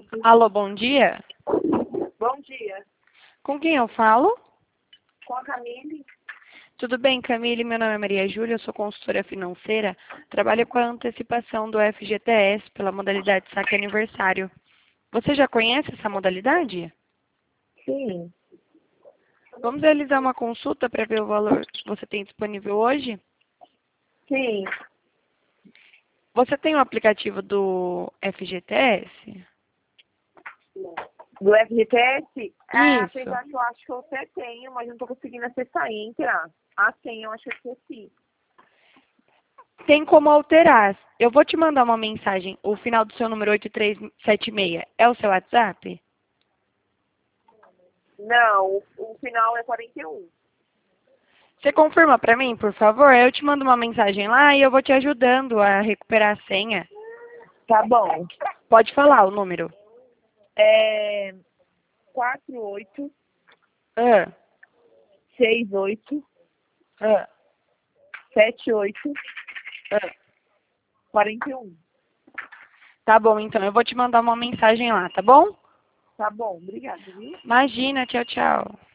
Alô, bom dia. Bom dia. Com quem eu falo? Com a Camille? Tudo bem, Camille? Meu nome é Maria Júlia, eu sou consultora financeira. Trabalho com a antecipação do FGTS pela modalidade saque aniversário. Você já conhece essa modalidade? Sim. Vamos realizar uma consulta para ver o valor que você tem disponível hoje? Sim. Você tem o aplicativo do FGTS? Do FGTS? Isso. Apesar que eu acho que eu até tenho, mas não tô conseguindo acessar e entrar. A senha eu acho que eu esqueci. Tem como alterar. Eu vou te mandar uma mensagem. O final do seu número 8376 é o seu WhatsApp? Não, o final é 41. Você confirma para mim, por favor? Eu te mando uma mensagem lá e eu vou te ajudando a recuperar a senha. Tá bom. Pode falar o número. É 48 Ah, 68 ah, 78 ah. 41. Tá bom, então. Eu vou te mandar uma mensagem lá, tá bom? Tá bom, obrigada, viu? Imagina, tchau, tchau.